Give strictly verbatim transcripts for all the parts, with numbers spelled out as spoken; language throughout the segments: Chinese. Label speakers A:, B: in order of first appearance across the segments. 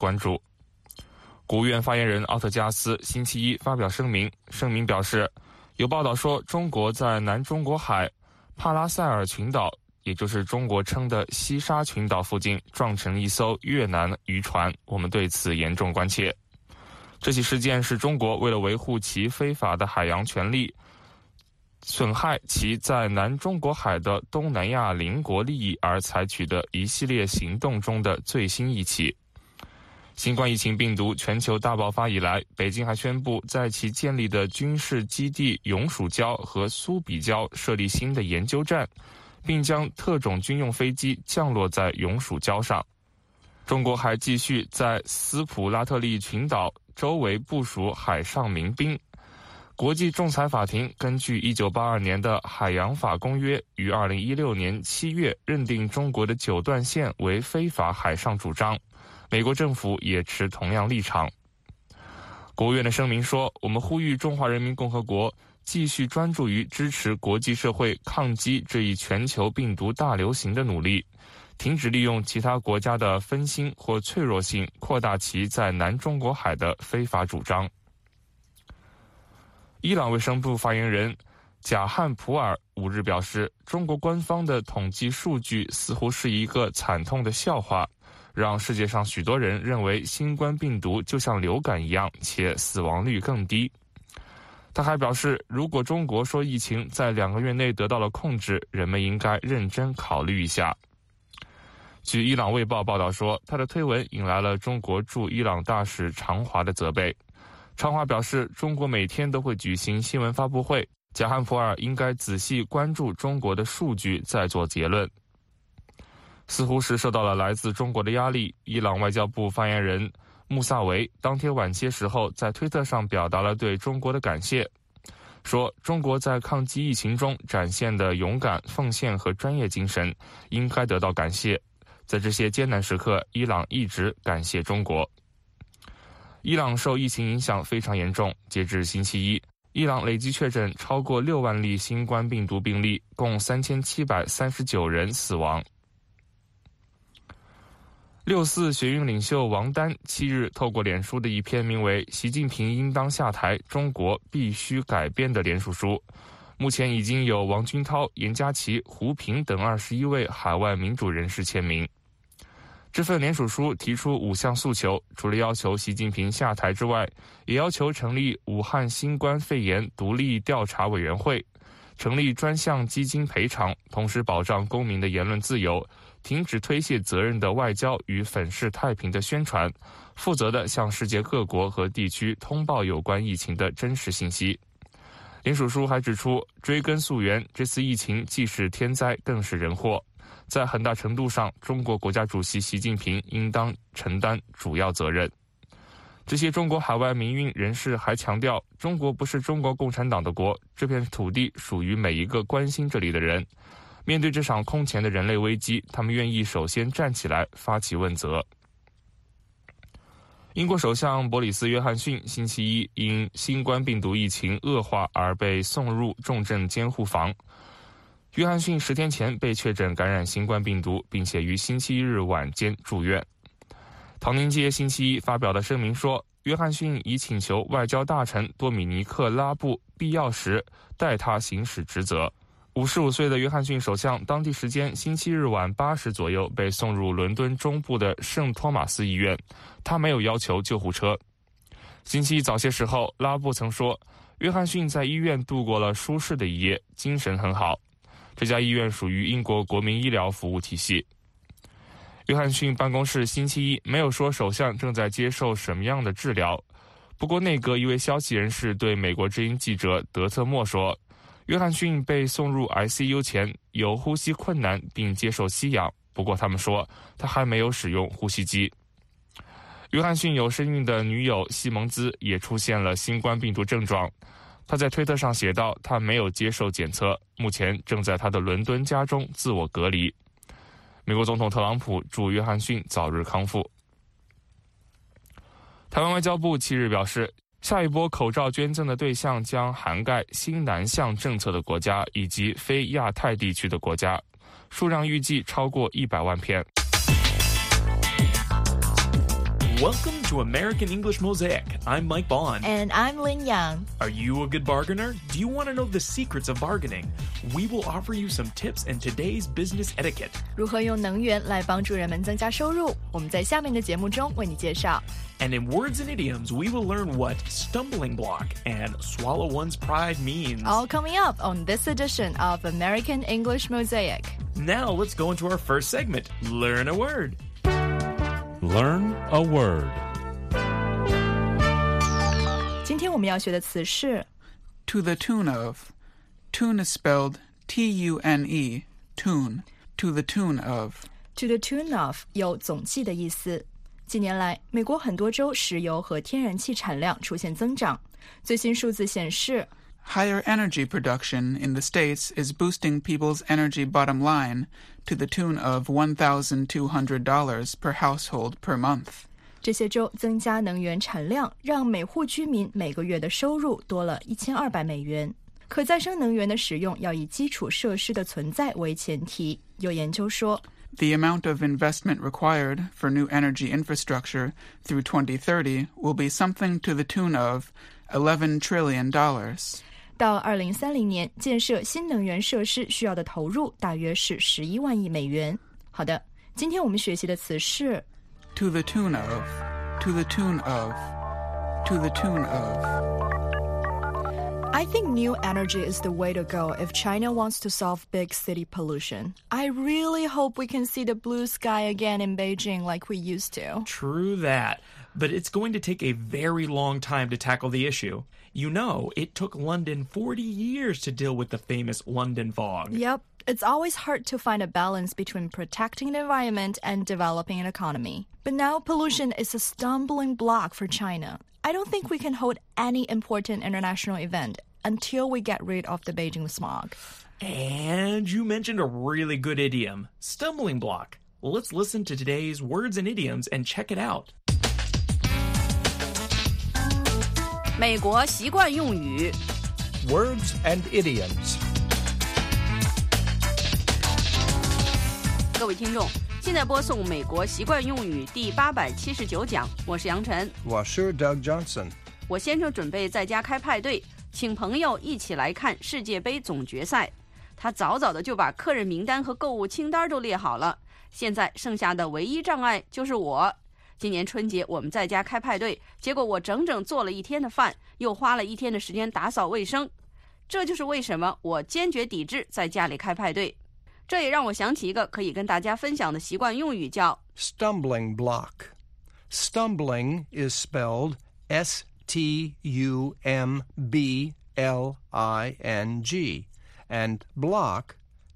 A: 关注。国务院发言人奥特加斯星期一发表声明，声明表示，有报道说中国在南中国海帕拉塞尔群岛，也就是中国称的西沙群岛附近撞沉一艘越南渔船，我们对此严重关切。这起事件是中国为了维护其非法的海洋权利，损害其在南中国海的东南亚邻国利益而采取的一系列行动中的最新一起。新冠疫情病毒全球大爆发以来，北京还宣布在其建立的军事基地永暑礁和苏比礁设立新的研究站，并将特种军用飞机降落在永暑礁上。中国还继续在斯普拉特利群岛周围部署海上民兵。国际仲裁法庭根据一九八二年的海洋法公约，于二零一六年七月认定中国的九段线为非法海上主张。美国政府也持同样立场。国务院的声明说，我们呼吁中华人民共和国继续专注于支持国际社会抗击这一全球病毒大流行的努力，停止利用其他国家的分心或脆弱性扩大其在南中国海的非法主张。伊朗卫生部发言人贾汉普尔五日表示，中国官方的统计数据似乎是一个惨痛的笑话，让世界上许多人认为新冠病毒就像流感一样，且死亡率更低。他还表示，如果中国说疫情在两个月内得到了控制，人们应该认真考虑一下。据伊朗卫报报道说，他的推文引来了中国驻伊朗大使常华的责备。常华表示，中国每天都会举行新闻发布会，贾汉普尔应该仔细关注中国的数据再做结论。似乎是受到了来自中国的压力，伊朗外交部发言人穆萨维当天晚些时候在推特上表达了对中国的感谢，说中国在抗击疫情中展现的勇敢、奉献和专业精神应该得到感谢。在这些艰难时刻，伊朗一直感谢中国。伊朗受疫情影响非常严重，截至星期一，伊朗累计确诊超过六万例新冠病毒病例，共三千七百三十九人死亡。六四学运领袖王丹七日透过脸书的一篇名为《习近平应当下台，中国必须改变》的联署书，目前已经有王军涛、严家琪、胡平等二十一位海外民主人士签名。这份联署书提出五项诉求，除了要求习近平下台之外，也要求成立武汉新冠肺炎独立调查委员会，成立专项基金赔偿，同时保障公民的言论自由，停止推卸责任的外交与粉饰太平的宣传，负责地向世界各国和地区通报有关疫情的真实信息。联署书还指出，追根溯源，这次疫情既是天灾，更是人祸，在很大程度上，中国国家主席习近平应当承担主要责任。这些中国海外民运人士还强调，中国不是中国共产党的国，这片土地属于每一个关心这里的人。面对这场空前的人类危机，他们愿意首先站起来发起问责。英国首相博里斯·约翰逊星期一因新冠病毒疫情恶化而被送入重症监护房。约翰逊十天前被确诊感染新冠病毒，并且于星期一日晚间住院。唐宁街星期一发表的声明说，约翰逊已请求外交大臣多米尼克·拉布必要时代他行使职责。五十五岁的约翰逊首相当地时间星期日晚八时左右被送入伦敦中部的圣托马斯医院，他没有要求救护车。星期一早些时候，拉布曾说，约翰逊在医院度过了舒适的一夜，精神很好。这家医院属于英国国民医疗服务体系。约翰逊办公室星期一没有说首相正在接受什么样的治疗，不过内阁一位消息人士对美国之音记者德特莫说，约翰逊被送入 I C U 前有呼吸困难并接受吸氧，不过他们说他还没有使用呼吸机。约翰逊有身孕的女友西蒙兹也出现了新冠病毒症状，他在推特上写道，他没有接受检测，目前正在他的伦敦家中自我隔离。美国总统特朗普祝约翰逊早日康复。台湾外交部七日表示，下一波口罩捐赠的对象将涵盖新南向政策的国家以及非亚太地区的国家，数量预计超过一百万片。
B: Welcome to American English Mosaic. I'm Mike Bond.
C: And I'm Lin Yang.
B: Are you a good bargainer? Do you want to know the secrets of bargaining? We will offer you some tips in today's business etiquette.
C: 如何用能源来帮助人们增加收入？我们在下面的节目中为你介绍。
B: And in words and idioms, we will learn what stumbling block and swallow one's pride means.
C: All coming up on this edition of American English Mosaic.
B: Now let's go into our first segment, Learn a Word.
D: Learn a word.
C: 今天我们要学的词是
E: To the tune of. Tune is spelled T U N E, tune. To the tune of.
C: to the tune of 有总计的意思。近年来，美国很多州石油和天然气产量出现增长。最新数字显示
E: Higher energy production in the States is boosting people's energy bottom line to the tune of one thousand two hundred dollars per household per month.
C: 这些州增加能源产量，让每户居民每个月的收入多了一千二百美元。可再生能源的使用要以基础设施的存在为前提。有研究说
E: The amount of investment required for new energy infrastructure through twenty thirty will be something to the tune of eleven trillion dollars.
C: 到二零三零年，建设新能源设施需要的投入大约是十一万亿美元。好的，今天我们学习的词是
E: To the tune of. To the tune of. To the tune of.I
C: think new energy is the way to go if China wants to solve big city pollution. I really hope we can see the blue sky again in Beijing like we used to.
B: True that, but it's going to take a very long time to tackle the issue. You know, it took London forty years to deal with the famous London fog.
C: Yep, it's always hard to find a balance between protecting the environment and developing an economy. But now pollution is a stumbling block for China.I don't think we can hold any important international event until we get rid of the Beijing smog.
B: And you mentioned a really good idiom, stumbling block. Let's listen to today's words and idioms and check it out.
F: 美国习惯用语
G: Words and idioms.
F: 各位听众，现在播送美国习惯用语第八百七十九讲，我是杨晨，
G: 我是 Doug Johnson。
F: 我先生准备在家开派对，请朋友一起来看世界杯总决赛。他早早的就把客人名单和购物清单都列好了，现在剩下的唯一障碍就是我。今年春节我们在家开派对，结果我整整做了一天的饭，又花了一天的时间打扫卫生。这就是为什么我坚决抵制在家里开派对。这也让我想起一个可以跟大家分享的习惯用语，叫
G: Stumbling block. Stumbling is spelled S T U M B L I N G, and block,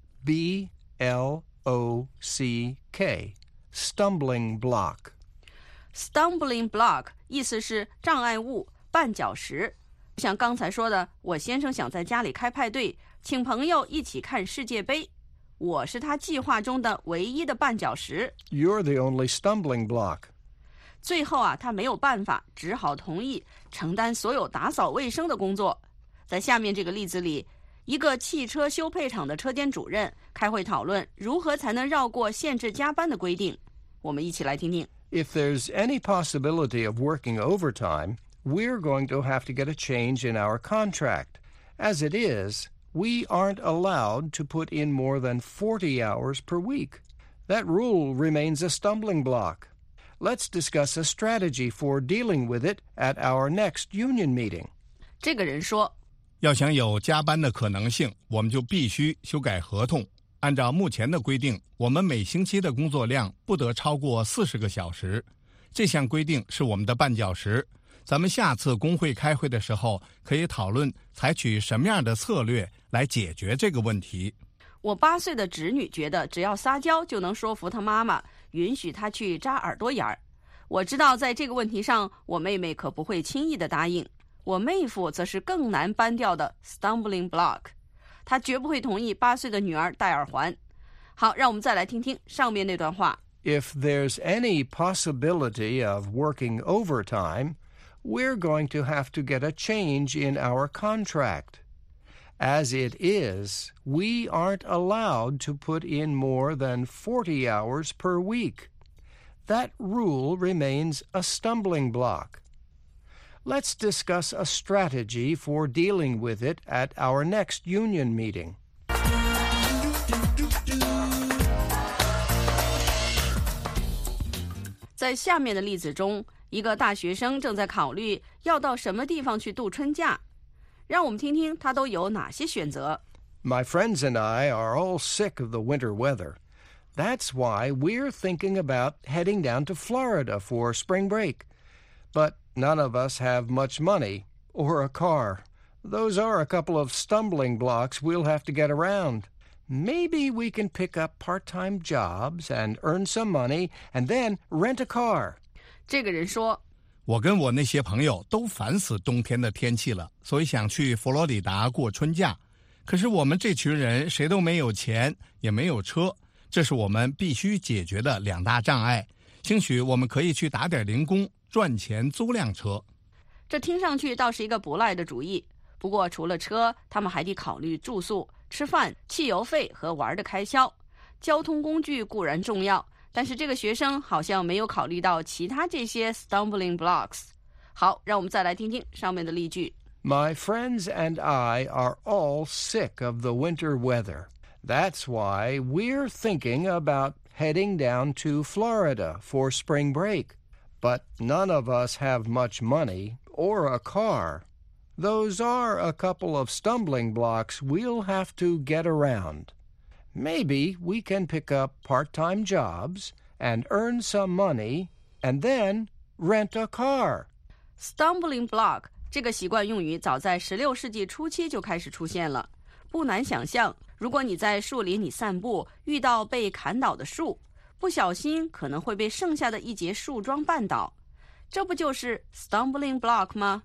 G: B L O C K. Stumbling block.
F: Stumbling block 意思是障碍物、绊脚石。像刚才说的，我先生想在家里开派对，请朋友一起看世界杯。我是他计划中的唯一的绊脚石。
G: You're the only stumbling block.
F: 最后啊，他没有办法，只好同意承担所有打扫卫生的工作。在下面这个例子里，一个汽车修配厂的车间主任开会讨论如何才能绕过限制加班的规定。我们一起来听听。
G: If there's any possibility of working overtime, we're going to have to get a change in our contract. As it is, we aren't allowed to put in more than forty hours per week. That rule remains a stumbling block. Let's discuss a strategy for dealing with it at our next union meeting.
F: 这个人说，
D: 要想有加班的可能性，我们就必须修改合同。按照目前的规定，我们每星期的工作量不得超过四十个小时。这项规定是我们的绊脚石。咱们下次工会开会的时候，可以讨论采取什么样的策略来解决这个问题。
F: 我八岁的侄女觉得只要撒娇就能说服她妈妈，允许她去扎耳朵眼儿。我知道在这个问题上，我妹妹可不会轻易的答应。我妹夫则是更难搬掉的 stumbling block， 他绝不会同意八岁的女儿戴耳环。好，让我们再来听听上面那段话。
G: If there's any possibility of working overtime, we're going to have to get a change in our contract. As it is, we aren't allowed to put in more than forty hours per week. that rule remains a stumbling block. Let's discuss a strategy for dealing with it at our next union meeting.
F: 在下面的例子中，一个大学生正在考虑要到什么地方去度春假。让我们听听他都有哪些选择。
G: My friends and I are all sick of the winter weather. That's why we're thinking about heading down to Florida for spring break. But none of us have much money or a car. Those are a couple of stumbling blocks we'll have to get around. Maybe we can pick up part-time jobs and earn some money and then rent a car.
F: 这个人说，
D: 我跟我那些朋友都烦死冬天的天气了，所以想去佛罗里达过春假。可是我们这群人谁都没有钱，也没有车，这是我们必须解决的两大障碍。兴许我们可以去打点零工，赚钱租辆车。
F: 这听上去倒是一个不赖的主意。不过除了车，他们还得考虑住宿、吃饭、汽油费和玩的开销。交通工具固然重要，但是这个学生好像没有考虑到其他这些 stumbling blocks。好，让我们再来听听上面的例句。
G: My friends and I are all sick of the winter weather. That's why we're thinking about heading down to Florida for spring break. But none of us have much money or a car. Those are a couple of stumbling blocks we'll have to get around. Maybe we can pick up part-time jobs and earn some money and then rent a car.
F: Stumbling block 这个习惯用语早在十六世纪初期就开始出现了。不难想象，如果你在树林里散步，遇到被砍倒的树，不小心可能会被剩下的一截树桩绊倒，这不就是 stumbling block 吗？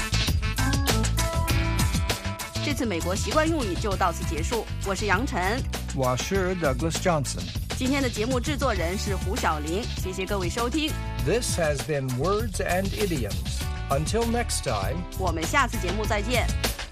F: 这次美国习惯用语就到此结束。我是杨晨，
G: 我是 Douglas Johnson。
F: 今天的节目制作人是胡小玲，谢谢各位收听。
G: This has been Words and Idioms. Until next time,
F: 我们下次节目再见。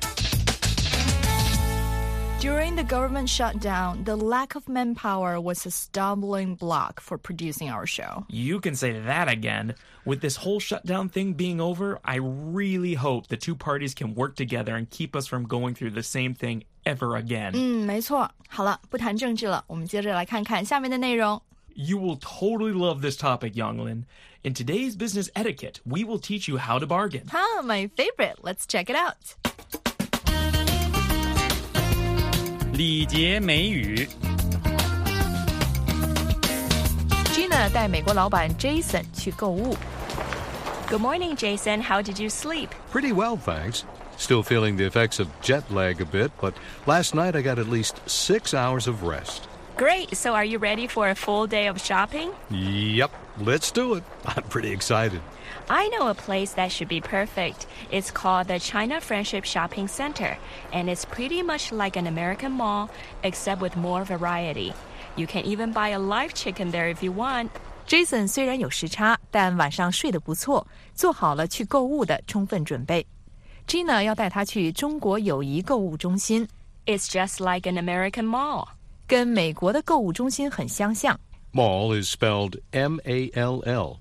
C: During the government shutdown, the lack of manpower was a stumbling block for producing our show.
B: You can say that again. With this whole shutdown thing being over, I really hope the two parties can work together and keep us from going through the same thing ever again.
C: 嗯，没错。好了，不谈政治了，我们接着来看看下面的内容。
B: You will totally love this topic, Younglin. In today's business etiquette, we will teach you how to bargain.
C: Huh, my favorite. Let's check it out.
H: 礼节美语。
I: Gina 带美国老板 Jason 去购物。
J: Good morning, Jason. How did you sleep?
K: Pretty well, thanks. Still feeling the effects of jet lag a bit, but last night I got at least six hours of rest.
J: Great. So are you ready for a full day of shopping?
K: Yep, let's do it. I'm pretty excited.
J: I know a place that should be perfect. It's called the China Friendship Shopping Center, and it's pretty much like an American mall, except with more variety. You can even buy a live chicken there if you want.
I: Jason 虽然有时差，但晚上睡得不错，做好了去购物的充分准备。Gina 要带他去中国友谊购物中心。
J: It's just like an American mall.
I: 跟美国的购物中心很相像。
K: Mall is spelled M A L L.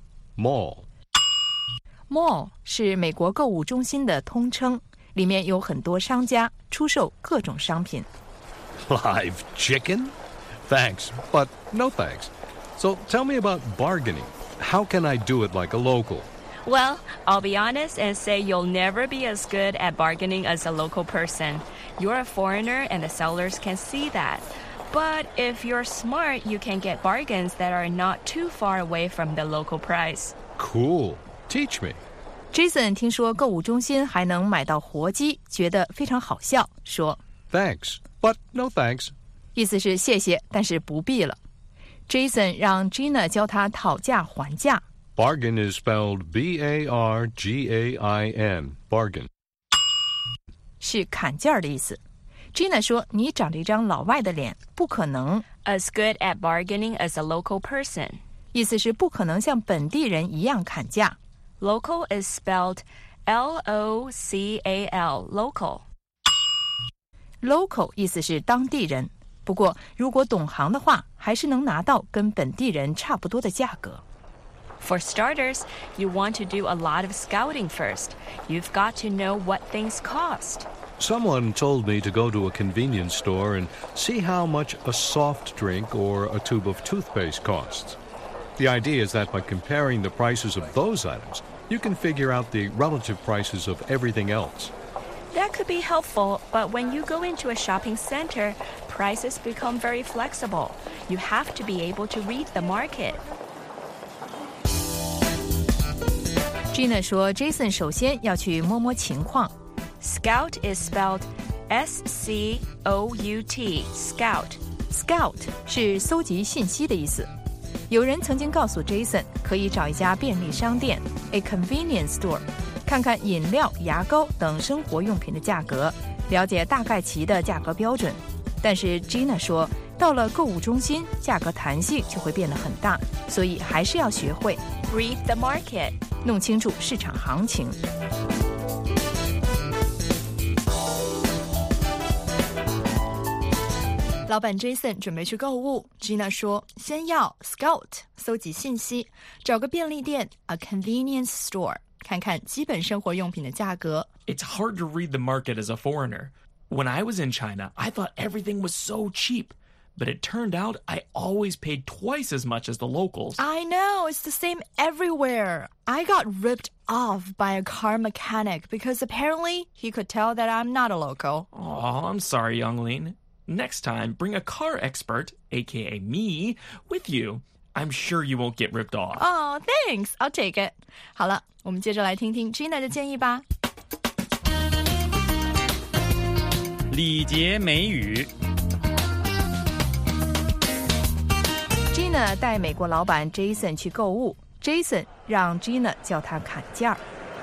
K: Mall.Mall
I: 是美国购物中心的通称，里面有很多商家出售各种商品。
K: Live chicken? Thanks, but no thanks. So tell me about bargaining. How can I do it like a local?
J: Well, I'll be honest and say you'll never be as good at bargaining as a local person. You're a foreigner and the sellers can see that. But if you're smart, you can get bargains that are not too far away from the local price.
K: Cool.Teach me.
I: Jason 听说购物中心还能买到活鸡，觉得非常好笑，说
K: Thanks, but no thanks.
I: 意思是谢谢，但是不必了。Jason 让 Gina 教他讨价还价。
K: Bargain is spelled B A R G A I N. Bargain.
I: 是砍价的意思。Gina 说你长着一张老外的脸，不可能
J: as good at bargaining as a local person.
I: 意思是不可能像本地人一样砍价。
J: Local is spelled L O C A L, local.
I: Local 意思是当地人，不过如果懂行的话，还是能拿到跟本地人差不多的价格。
J: For starters, you want to do a lot of scouting first. You've got to know what things cost.
K: Someone told me to go to a convenience store and see how much a soft drink or a tube of toothpaste costs. The idea is that by comparing the prices of those items, you can figure out the relative prices of everything else.
J: That could be helpful, but when you go into a shopping center, prices become very flexible. You have to be able to read the market.
I: Gina 说 Jason 首先要去摸摸情况。
J: Scout is spelled S C O U T, Scout.
I: Scout 是搜集信息的意思。有人曾经告诉 Jason 可以找一家便利商店 a convenience store 看看饮料、牙膏等生活用品的价格，了解大概其的价格标准。但是 Gina 说到了购物中心，价格弹性就会变得很大，所以还是要学会
J: read the market，
I: 弄清楚市场行情。
C: 老板 Jason 准备去购物 Gina 说先要 Scout 搜集信息，找个便利店 a convenience store 看看基本生活用品的价格。
B: It's hard to read the market as a foreigner. When I was in China, I thought everything was so cheap, but it turned out I always paid twice as much as the locals.
C: I know, it's the same everywhere. I got ripped off by a car mechanic because apparently he could tell that I'm not a local.
B: Oh, I'm sorry, Youngling. Next time, bring a car expert, aka me, with you. I'm sure you won't get ripped off.
C: Oh, thanks. I'll take it. 好了，我们接着来听听 Gina 的建议吧。
H: 礼节美语。
I: Gina 带美国老板 Jason 去购物 ，Jason 让 Gina 叫他砍价。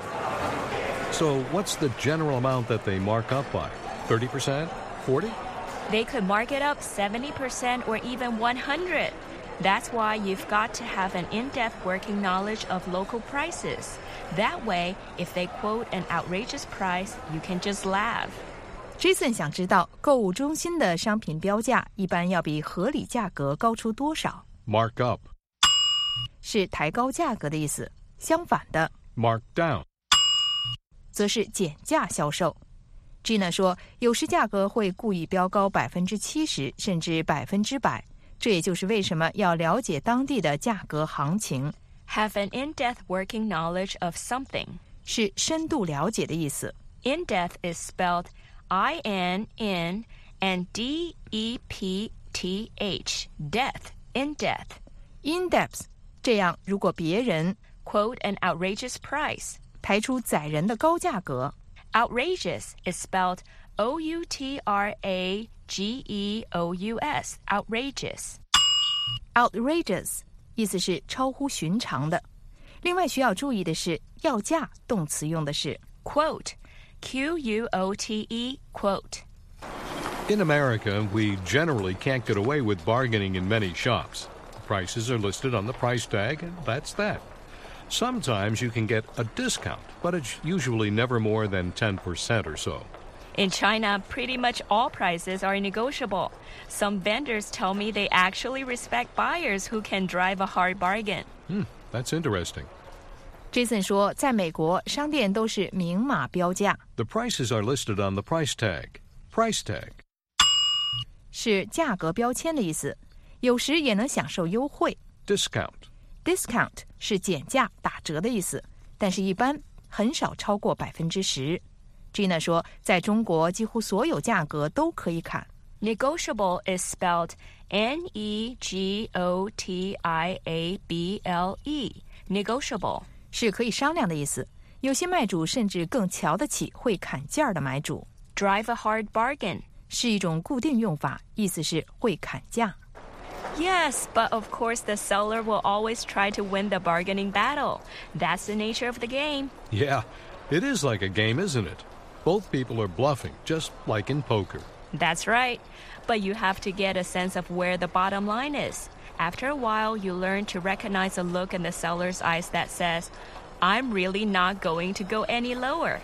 K: So what's the general amount that they mark up by? thirty percent? forty?
J: They could mark it up seventy percent or even one hundred. That's why you've got to have an in-depth working knowledge of local prices. That way, if they quote an outrageous price, you can just laugh.
I: Jason 想知道购物中心的商品标价一般要比合理价格高出多少。
K: Mark up.
I: 是抬高价格的意思，相反的
K: Mark down.
I: 则是减价销售。Gina 说，有时价格会故意标高百分之七十，甚至百分之百。这也就是为什么要了解当地的价格行情。
J: Have an in-depth working knowledge of something.
I: 是深度了解的意思。
J: In-depth is spelled I N N and D E P T H. Depth, in-depth.
I: In-depth. 这样，如果别人
J: quote an outrageous price.
I: 抬出宰人的高价格。
J: Outrageous is spelled O U T R A G E O U S. Outrageous.
I: Outrageous 意思是超乎寻常的。另外需要注意的是，要价动词用的是
J: quote. Q U O T E, quote.
K: In America, we generally can't get away with bargaining in many shops. The prices are listed on the price tag, and that's that. Sometimes you can get a discount, but it's usually never more than ten percent or so.
J: In China, pretty much all prices are negotiable. Some vendors tell me they actually respect buyers who can drive a hard bargain.
K: Hmm, that's interesting.
I: Jason 说，在美国，商店都是明码标价。
K: The prices are listed on the price tag. Price tag.
I: 是价格标签的意思，有时也能享受优惠。
K: Discount.
I: Discount 是减价、打折的意思，但是一般很少超过百分之十。Gina 说，在中国几乎所有价格都可以砍。
J: Negotiable is spelled N E G O T I A B L E. Negotiable.
I: 是可以商量的意思，有些卖主甚至更瞧得起会砍价的买主。
J: Drive a hard bargain
I: 是一种固定用法，意思是会砍价。
J: Yes, but of course the seller will always try to win the bargaining battle. That's the nature of the game.
K: Yeah, it is like a game, isn't it? Both people are bluffing, just like in poker.
J: That's right. But you have to get a sense of where the bottom line is. After a while, you learn to recognize a look in the seller's eyes that says, I'm really not going to go any lower.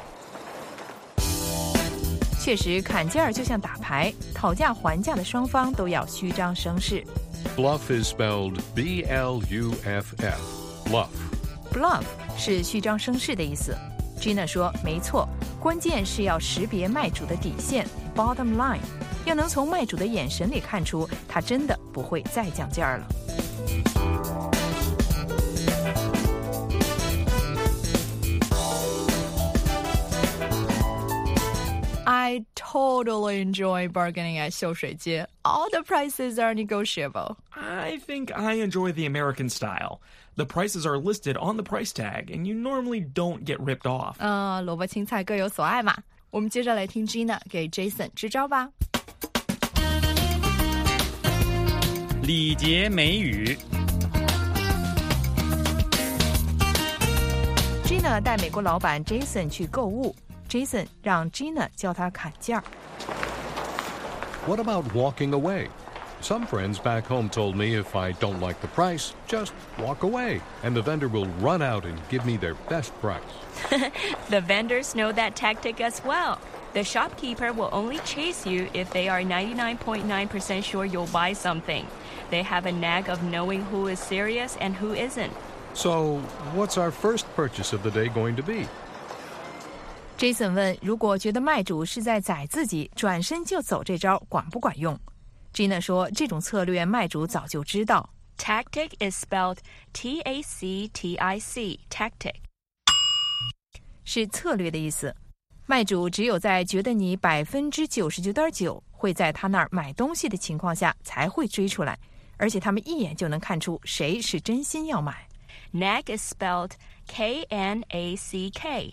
I: 确实，砍价就像打牌，讨价还价的双方都要虚张声势。
K: Bluff is spelled B L U F F. Bluff.
I: Bluff 是虚张声势的意思。Gina 说，没错，关键是要识别卖主的底线 bottom line， 要能从卖主的眼神里看出他真的不会再降价了。
C: I totally enjoy bargaining at 秀水街. All the prices are negotiable.
B: I think I enjoy the American style. The prices are listed on the price tag, and you normally don't get ripped off.
C: 嗯，萝卜青菜各有所爱嘛。我们接着来听 Gina 给 Jason 支招吧。
H: 礼节美语。
I: Gina 带美国老板 Jason 去购物。Jason 让 Gina 教他砍价。
K: What about walking away? Some friends back home told me if I don't like the price, just walk away, and the vendor will run out and give me their best price.
J: The vendors know that tactic as well. The shopkeeper will only chase you if they are ninety-nine point nine percent sure you'll buy something. They have a knack of knowing who is serious and who isn't.
K: So, what's our first purchase of the day going to be?
I: Jason 问，如果觉得卖主是在宰自己，转身就走这招管不管用？ Gina 说，这种策略卖主早就知道。
J: Tactic is spelled T A C T I C, tactic.
I: 是策略的意思。卖主只有在觉得你百分之九十九点九会在他那儿买东西的情况下才会追出来，而且他们一眼就能看出谁是真心要买。
J: Knack is spelled K N A C K,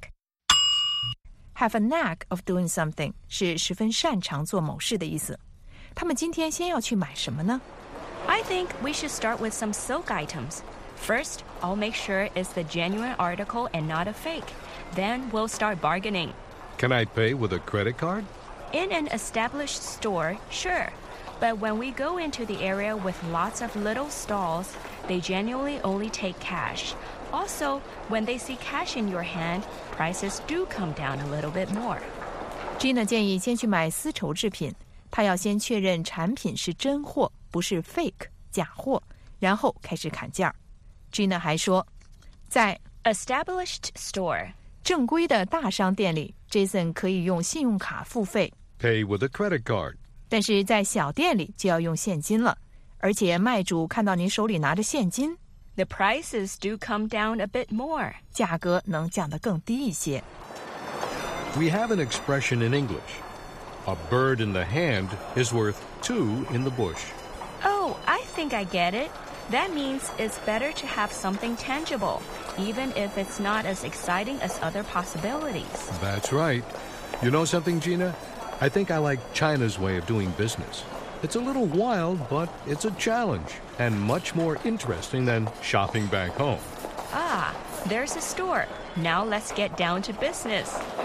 J: knack.Have a
I: knack of doing something 是十分擅长做某事的意思。他们今天先要去买什么呢？
J: I think we should start with some silk items. First, I'll make sure it's the genuine article and not a fake. Then we'll start bargaining.
K: Can I pay with a credit card?
J: In an established store, sure. But when we go into the area with lots of little stalls, they genuinely only take cash.Also, when they see cash in your hand, prices do come down a little bit more.
I: Gina 建议先去买丝绸制品，她要先确认产品是真货，不是 fake 假货，然后开始砍价。Gina 还说，在
J: established store
I: 正规的大商店里 ，Jason 可以用信用卡付费
K: ，pay with a credit card。
I: 但是在小店里就要用现金了，而且卖主看到您手里拿着现金。
J: The prices do come down a bit more.
I: 价格能降得更低一些。
K: We have an expression in English. A bird in the hand is worth two in the bush.
J: Oh, I think I get it. That means it's better to have something tangible, even if it's not as exciting as other possibilities.
K: That's right. You know something, Gina? I think I like China's way of doing business.It's a little wild, but it's a challenge, and much more interesting than shopping back home.
J: Ah, there's a store. Now let's get down to business.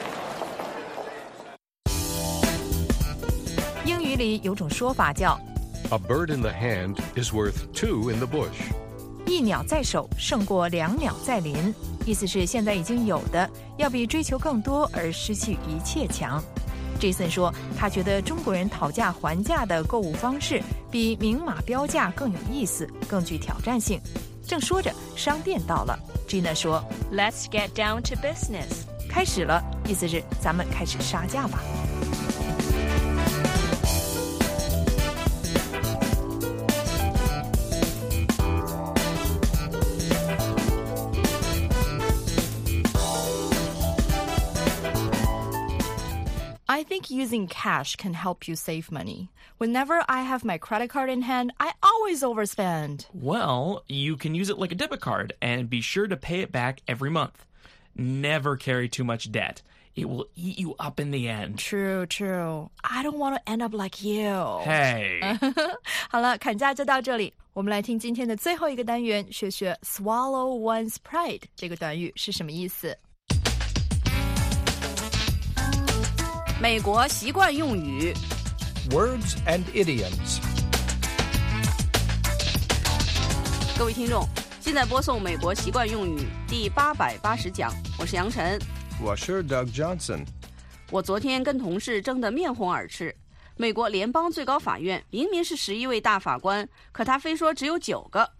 I: 英语里有种说法叫
K: A bird in the hand is worth two in the bush.
I: 一鸟在手胜过两鸟在林，意思是现在已经有的要比追求更多而失去一切强。Jason 说，他觉得中国人讨价还价的购物方式比明码标价更有意思，更具挑战性。正说着，商店到了 ，Gina 说
J: ：“Let's get down to business。”
I: 开始了，意思是咱们开始杀价吧。
C: I think using cash can help you save money. Whenever I have my credit card in hand, I always overspend.
B: Well, you can use it like a debit card and be sure to pay it back every month. Never carry too much debt. It will eat you up in the end.
C: True, true. I don't want to end up like you.
B: Hey.
C: 好了，砍价就到这里。我们来听今天的最后一个单元，学学 swallow one's pride 这个短语是什么意思。
F: 美国习惯用语
G: Words and idioms.
F: 各位听众，现在播送美国习惯用语第八百八十讲，我是杨晨，
G: 我是 Doug Johnson。
F: 我昨天跟同事争得面红耳赤。美国联邦最高法院明明是十一位大法官，可他非说只有九个。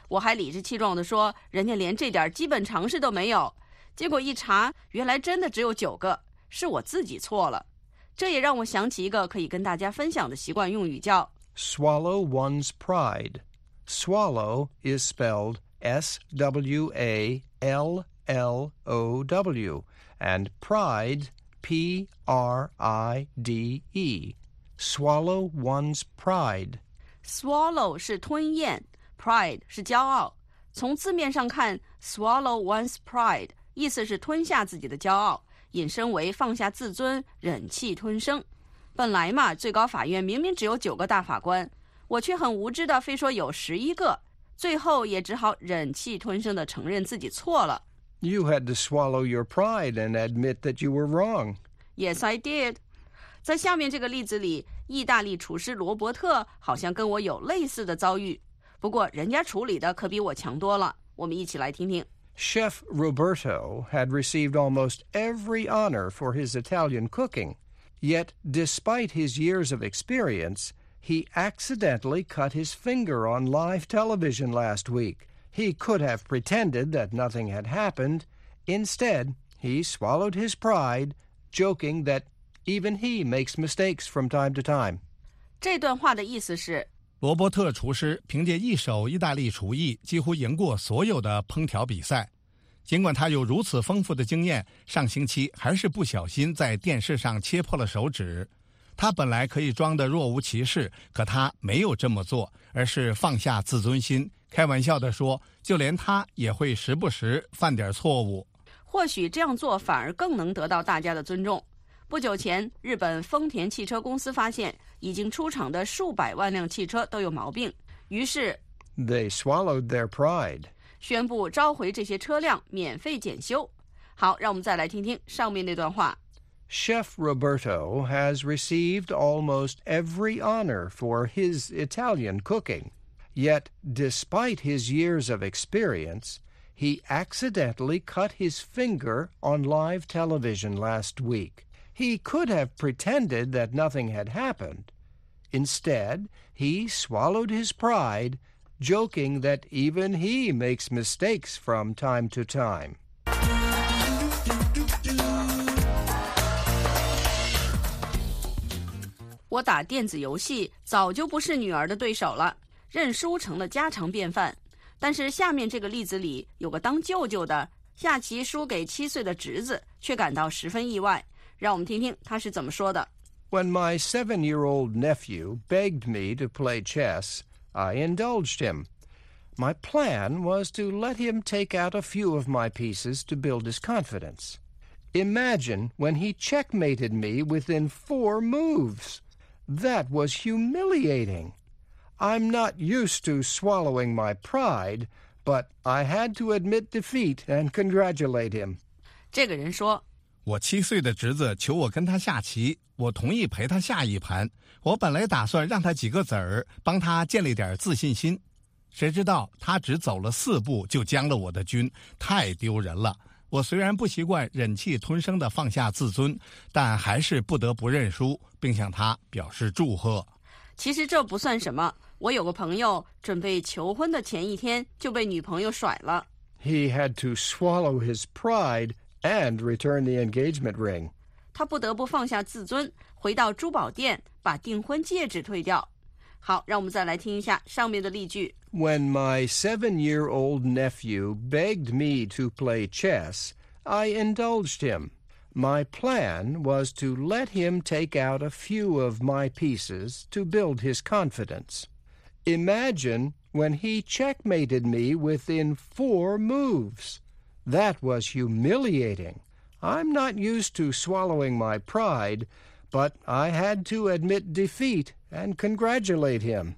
F: 我还理直气壮地说人家连这点基本常识都没有，结果一查原来真的只有九个，是我自己错了。这也让我想起一个可以跟大家分享的习惯用语，叫
G: swallow one's pride. Swallow is spelled S W A L L O W and pride P R I D E. Swallow one's pride.
F: Swallow 是吞咽， Pride 是骄傲。从字面上看 Swallow one's pride 意思是吞下自己的骄傲，引申为放下自尊，忍气吞声。本来嘛，最高法院明明只有九个大法官，我却很无知的非说有十一个，最后也只好忍气吞声的承认自己错了。
G: You had to swallow your pride and admit that you were wrong.
F: Yes, I did. 在下面这个例子里，意大利厨师罗伯特好像跟我有类似的遭遇，不过人家处理的可比我强多了。我们一起来听听。
G: Chef Roberto had received almost every honor for his Italian cooking, yet despite his years of experience, he accidentally cut his finger on live television last week. He could have pretended that nothing had happened. Instead, he swallowed his pride, joking that even he makes mistakes from time to time.
F: 这段话的意思是，
D: 罗伯特厨师凭借一手意大利厨艺，几乎赢过所有的烹调比赛。尽管他有如此丰富的经验，上星期还是不小心在电视上切破了手指。他本来可以装得若无其事，可他没有这么做，而是放下自尊心，开玩笑地说，就连他也会时不时犯点错误。
F: 或许这样做反而更能得到大家的尊重。不久前，日本丰田汽车公司发现已经出厂的数百万辆汽车都有毛病，于是
G: They swallowed their pride.
F: 宣布召回这些车辆免费检修。好，让我们再来听听上面那段话。
G: Chef Roberto has received almost every honor for his Italian cooking, yet despite his years of experience, he accidentally cut his finger on live television last week. He could have pretended that nothing had happened. Instead, he swallowed his pride, joking that even he makes mistakes from time to time.
F: 我打电子游戏早就不是女儿的对手了，认输成了家常便饭。但是下面这个例子里有个当舅舅的下棋输给七岁的侄子，却感到十分意外。让我们听听他是怎么说的。
G: When my seven-year-old nephew begged me to play chess, I indulged him. My plan was to let him take out a few of my pieces to build his confidence. Imagine when he checkmated me within four moves. That was humiliating. I'm not used to swallowing my pride, but I had to admit defeat and congratulate him.
F: 这个人说，
D: 我七岁的侄子求我跟他下棋，我同意陪他下一盘。我本来打算让他几个子儿，帮他建立点自信心。谁知道他只走了四步就将了我的军，太丢人了。我虽然不习惯忍气吞声地放下自尊，但还是不得不认输，并向他表示祝贺。
F: 其实这不算什么，我有个朋友准备求婚的前一天就被女朋友甩了。
G: He had to swallow his pride and return the engagement ring.
F: 他不得不放下自尊，回到珠宝店把订婚戒指退掉。好，让我们再来听一下上面的例句。
G: When my seven-year-old nephew begged me to play chess, I indulged him. My plan was to let him take out a few of my pieces to build his confidence. Imagine when he checkmated me within four moves. That was humiliating. I'm not used to swallowing my pride, but I had to admit defeat and congratulate him.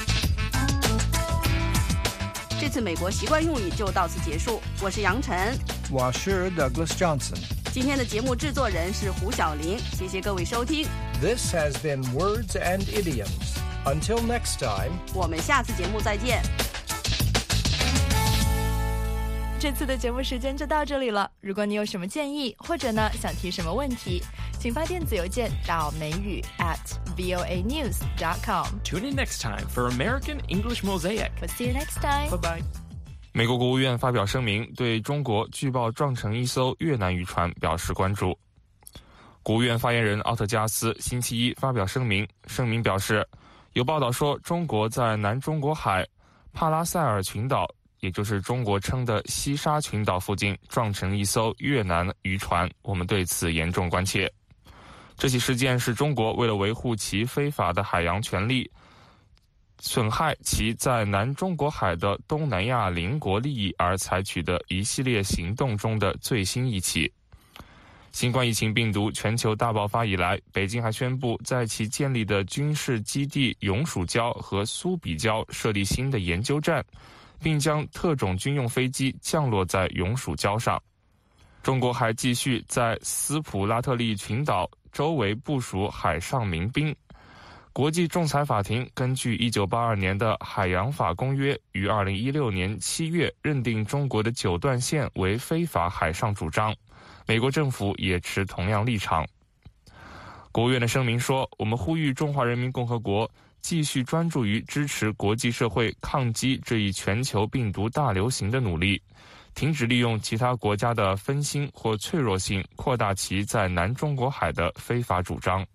F: 这次美国习惯用语就到此结束。我是杨晨，
G: 我是 Douglas Johnson。
F: 今天的节目制作人是胡小玲，谢谢各位收听。
G: This has been Words and Idioms. Until next time,
F: 我们下次节目再见。
C: 这次的节目时间就到这里了。如果你有什么建议，或者呢想提什么问题，请发电子邮件到美语 at voa news dot com.
B: Tune in next time for American English Mosaic.
C: We'll see you next time.
B: Bye bye.
A: 美国国务院发表声明，对中国据报撞沉一艘越南渔船表示关注。国务院发言人奥特加斯星期一发表声明，声明表示，有报道说中国在南中国海帕拉塞尔群岛，也就是中国称的西沙群岛附近撞沉一艘越南渔船，我们对此严重关切。这起事件是中国为了维护其非法的海洋权利，损害其在南中国海的东南亚邻国利益而采取的一系列行动中的最新一起。新冠疫情病毒全球大爆发以来，北京还宣布在其建立的军事基地永暑礁和苏比礁设立新的研究站，并将特种军用飞机降落在永暑礁上。中国还继续在斯普拉特利群岛周围部署海上民兵。国际仲裁法庭根据一九八二年的海洋法公约，于二零一六年七月认定中国的九段线为非法海上主张。美国政府也持同样立场。国务院的声明说，我们呼吁中华人民共和国继续专注于支持国际社会抗击这一全球病毒大流行的努力，停止利用其他国家的分心或脆弱性扩大其在南中国海的非法主张。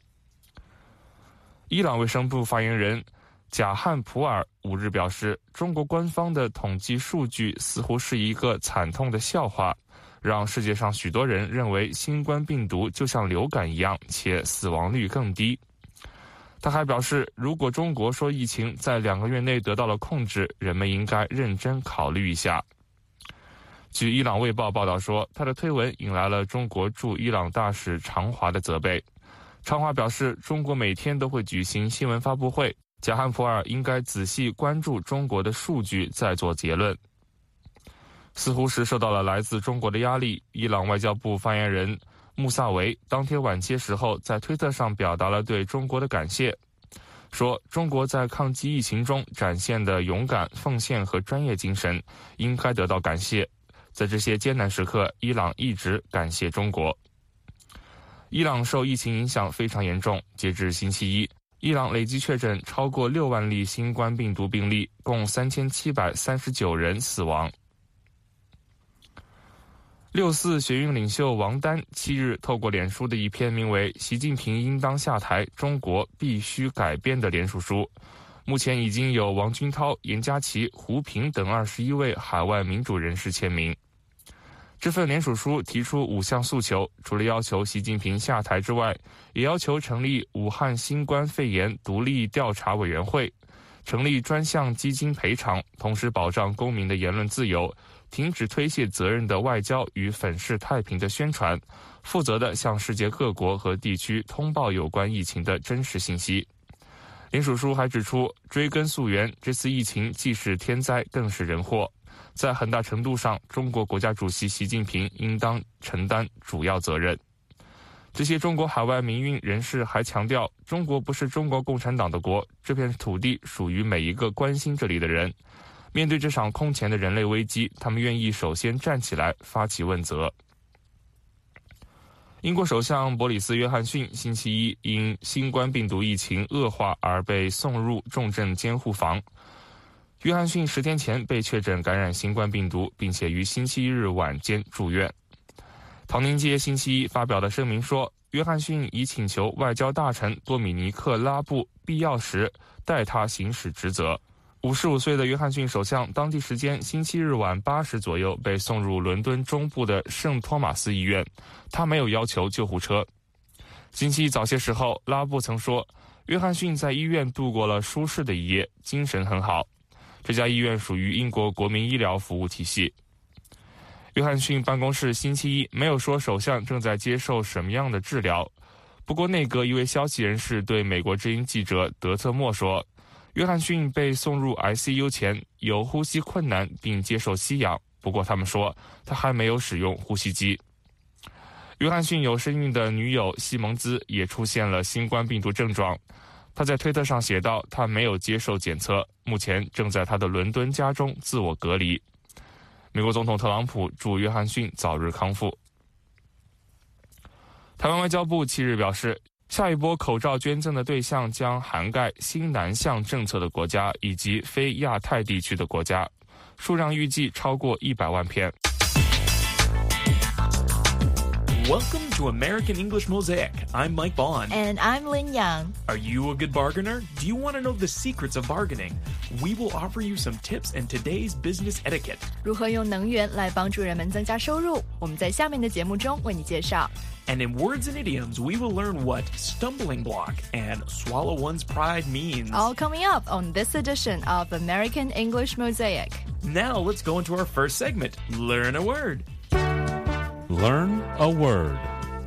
A: 伊朗卫生部发言人贾汉普尔五日表示，中国官方的统计数据似乎是一个惨痛的笑话，让世界上许多人认为新冠病毒就像流感一样，且死亡率更低。他还表示，如果中国说疫情在两个月内得到了控制，人们应该认真考虑一下。据伊朗卫报报道说，他的推文引来了中国驻伊朗大使常华的责备。常华表示，中国每天都会举行新闻发布会，贾汉普尔应该仔细关注中国的数据再做结论。似乎是受到了来自中国的压力，伊朗外交部发言人穆萨维当天晚些时候在推特上表达了对中国的感谢，说中国在抗击疫情中展现的勇敢、奉献和专业精神应该得到感谢。在这些艰难时刻，伊朗一直感谢中国。伊朗受疫情影响非常严重，截至星期一，伊朗累计确诊超过六万例新冠病毒病例，共三千七百三十九人死亡。六四学运领袖王丹七日透过脸书的一篇名为《习近平应当下台，中国必须改变》的联署书，目前已经有王军涛、严家琪、胡平等二十一位海外民主人士签名。这份联署书提出五项诉求，除了要求习近平下台之外，也要求成立武汉新冠肺炎独立调查委员会，成立专项基金赔偿，同时保障公民的言论自由，停止推卸责任的外交与粉饰太平的宣传，负责地向世界各国和地区通报有关疫情的真实信息。联署书还指出，追根溯源，这次疫情既是天灾，更是人祸。在很大程度上，中国国家主席习近平应当承担主要责任。这些中国海外民运人士还强调，中国不是中国共产党的国，这片土地属于每一个关心这里的人。面对这场空前的人类危机，他们愿意首先站起来发起问责。英国首相博里斯·约翰逊星期一因新冠病毒疫情恶化而被送入重症监护房。约翰逊十天前被确诊感染新冠病毒，并且于星期一日晚间住院。唐宁街星期一发表的声明说，约翰逊已请求外交大臣多米尼克·拉布必要时代他行使职责。五十五岁的约翰逊首相当地时间星期日晚八时左右被送入伦敦中部的圣托马斯医院，他没有要求救护车。星期一早些时候，拉布曾说，约翰逊在医院度过了舒适的一夜，精神很好。这家医院属于英国国民医疗服务体系。约翰逊办公室星期一没有说首相正在接受什么样的治疗，不过内阁一位消息人士对美国之音记者德特莫说，约翰逊被送入 I C U 前有呼吸困难并接受吸氧，不过他们说他还没有使用呼吸机。约翰逊有身孕的女友西蒙兹也出现了新冠病毒症状，他在推特上写道，他没有接受检测，目前正在他的伦敦家中自我隔离。 美国总统特朗普祝约翰逊早日康复。台湾外交部七日表示，下一波口罩捐赠的对象将涵盖新南向政策的国家以及非亚太地区的国家，数量预计超过一百万片。
B: Welcome to American English Mosaic. I'm Mike Bond.
C: And I'm Lin Yang.
B: Are you a good bargainer? Do you want to know the secrets of bargaining? We will offer you some tips in today's business etiquette.
C: 如何用能源来帮助人们增加收入？我们在下面的节目中为你介绍。
B: And in words and idioms, we will learn what stumbling block and swallow one's pride means.
C: All coming up on this edition of American English Mosaic.
B: Now let's go into our first segment, Learn a Word.
L: Learn a word.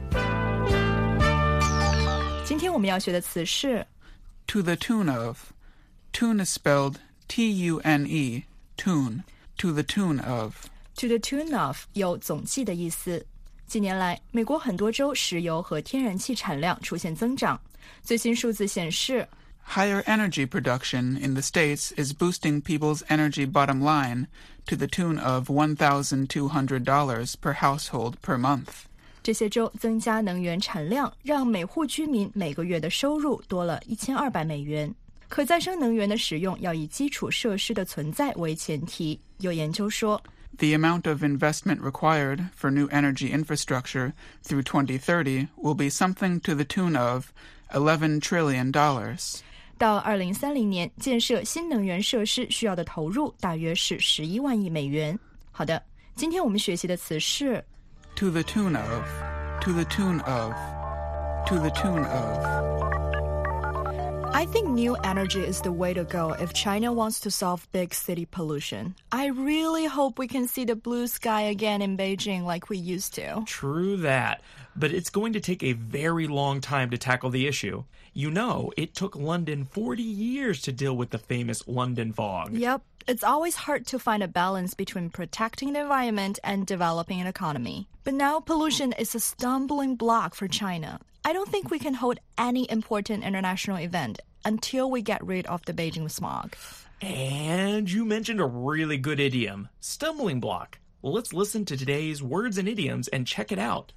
C: 今天我们要学的词是
E: To the tune of. Tune is spelled T U N E, tune. To the tune of.
C: To the tune of 有总计的意思。近年来，美国很多州石油和天然气产量出现增长。最新数字显示
E: Higher energy production in the States is boosting people's energy bottom line to the tune of one thousand two hundred dollars per household per month.
C: 这些州增加能源产量，让每户居民每个月的收入多了一千二百美元。可再生能源的使用要以基础设施的存在为前提。有研究说
E: The amount of investment required for new energy infrastructure through twenty thirty will be something to the tune of eleven trillion dollars.
C: 到二零三零年，建设新能源设施需要的投入大约是十一万亿美元。好的，今天我们学习的词是
E: To the tune of, to the tune of, to the tune of.
C: I think new energy is the way to go if China wants to solve big city pollution. I really hope we can see the blue sky again in Beijing like we used to.
B: True that, but it's going to take a very long time to tackle the issue. You know, it took London forty years to deal with the famous London fog.
C: Yep, it's always hard to find a balance between protecting the environment and developing an economy. But now pollution is a stumbling block for China. I don't think we can hold any important international event until we get rid of the Beijing smog.
B: And you mentioned a really good idiom, stumbling block. Well, let's listen to today's words and idioms and check it out.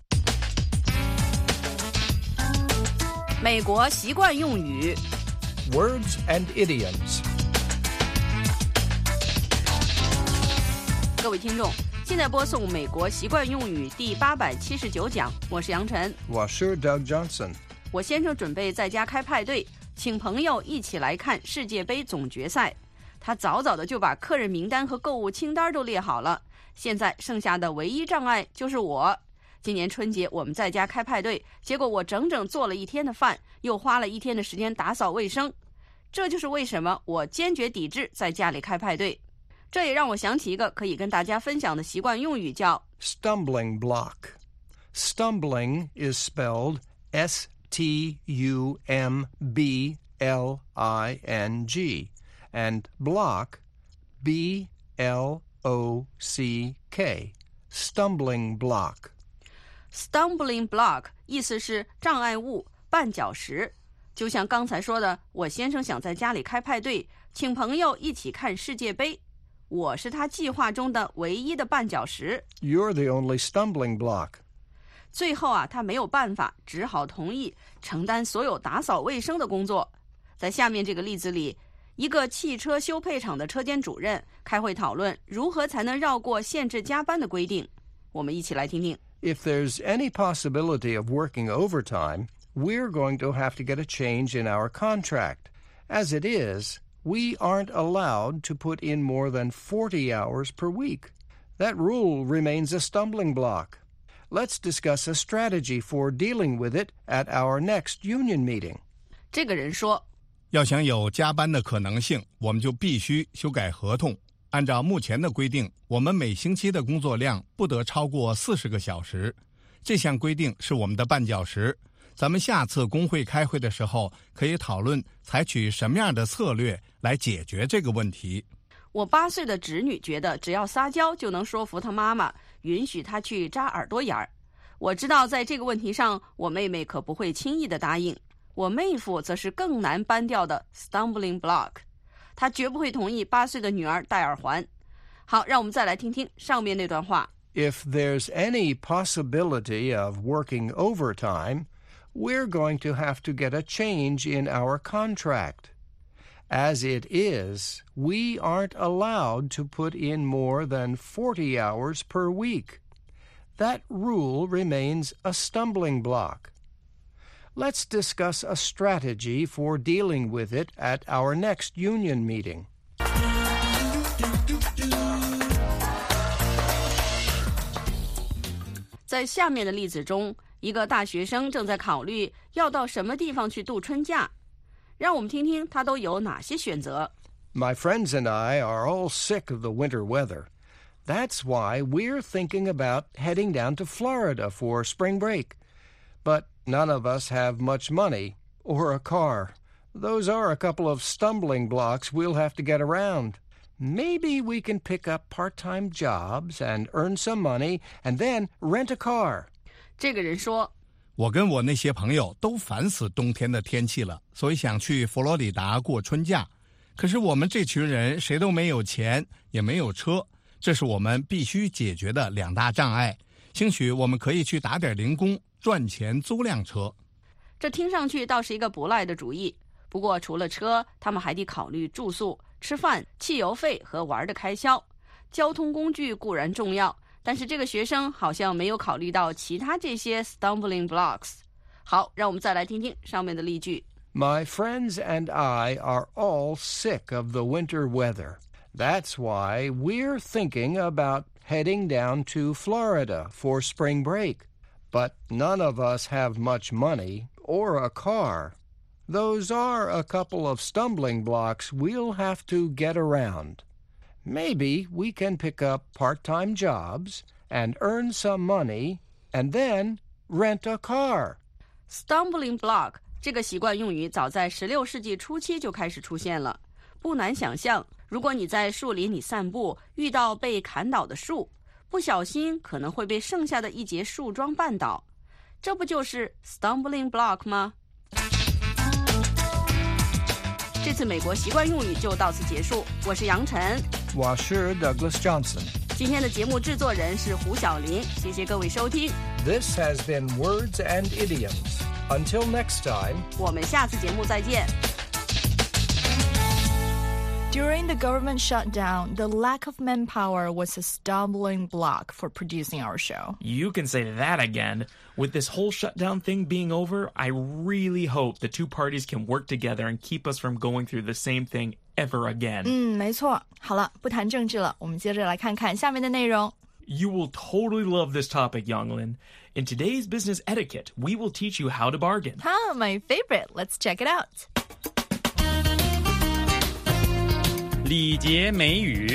F: 美国习惯用语
G: Words and idioms.
F: 各位听众，现在播送美国习惯用语第八百七十九讲，我是杨晨，
G: 我是 Doug Johnson.
F: 我先生准备在家开派对，请朋友一起来看世界杯总决赛。他早早的就把客人名单和购物清单都列好了，现在剩下的唯一障碍就是我。今年春节我们在家开派对，结果我整整做了一天的饭，又花了一天的时间打扫卫生。这就是为什么我坚决抵制在家里开派对。这也让我想起一个可以跟大家分享的习惯用语，叫
G: Stumbling block. Stumbling is spelled S T U M B L I N G, and block, B L O C K. Stumbling block.
F: Stumbling block 意思是障碍物、绊脚石。就像刚才说的，我先生想在家里开派对，请朋友一起看世界杯。我是他计划中的唯一的绊脚石。
G: You're the only stumbling block.
F: 最后啊，他没有办法，只好同意承担所有打扫卫生的工作。在下面这个例子里，一个汽车修配厂的车间主任开会讨论如何才能绕过限制加班的规定。我们一起来听听。
G: If there's any possibility of working overtime, we're going to have to get a change in our contract. As it is, we aren't allowed to put in more than forty hours per week. That rule remains a stumbling block. Let's discuss a strategy for dealing with it at our next union meeting.
F: 这个人说，
D: 要想有加班的可能性，我们就必须修改合同。按照目前的规定，我们每星期的工作量不得超过四十个小时。这项规定是我们的绊脚石。咱们下次工会开会的时候，可以讨论采取什么样的策略来解决这个问题。
F: 我八岁的侄女觉得只要撒娇就能说服她妈妈，允许她去扎耳朵眼儿。我知道在这个问题上，我妹妹可不会轻易的答应。我妹夫则是更难搬掉的 stumbling block， 他绝不会同意八岁的女儿戴耳环。 好，让我们再来听听上面那段话。
G: If there's any possibility of working overtime, we're going to have to get a change in our contract. As it is, we aren't allowed to put in more than forty hours per week. That rule remains a stumbling block. Let's discuss a strategy for dealing with it at our next union meeting.
F: 在下面的例子中，一个大学生正在考虑要到什么地方去度春假。让我们听听他都有哪些选择。
G: My friends and I are all sick of the winter weather. That's why we're thinking about heading down to Florida for spring break. But none of us have much money or a car. Those are a couple of stumbling blocks we'll have to get around. Maybe we can pick up part-time jobs and earn some money and then rent a car.
F: 这个人说，
D: 我跟我那些朋友都烦死冬天的天气了，所以想去佛罗里达过春假。可是我们这群人谁都没有钱，也没有车，这是我们必须解决的两大障碍。兴许我们可以去打点零工，赚钱租辆车。
F: 这听上去倒是一个不赖的主意。不过除了车，他们还得考虑住宿、吃饭、汽油费和玩的开销。交通工具固然重要，但是这个学生好像没有考虑到其他这些 stumbling blocks。好，让我们再来听听上面的例句。
G: My friends and I are all sick of the winter weather. That's why we're thinking about heading down to Florida for spring break. But none of us have much money or a car. Those are a couple of stumbling blocks we'll have to get around. Maybe we can pick up part-time jobs and earn some money and then rent a car.
F: Stumbling block 这个习惯用语早在十六世纪初期就开始出现了。不难想象，如果你在树林里散步，遇到被砍倒的树，不小心可能会被剩下的一节树桩绊倒，这不就是 stumbling block 吗？这次美国习惯用语就到此结束。我是杨晨，
G: 我是 Douglas Johnson。
F: 今天的节目制作人是胡小林，谢谢各位收听。
G: This has been Words and Idioms. Until next time,
F: 我们下次节目再见。
C: During the government shutdown, the lack of manpower was a stumbling block for producing our show.
B: You can say that again. With this whole shutdown thing being over, I really hope the two parties can work together and keep us from going through the same thing ever again.
C: 嗯，没错。好了，不谈政治了，我们接着来看看下面的内容。
B: You will totally love this topic, Younglin. In today's business etiquette, we will teach you how to bargain.
C: Ah, my favorite. Let's check it out.
H: 礼节美语。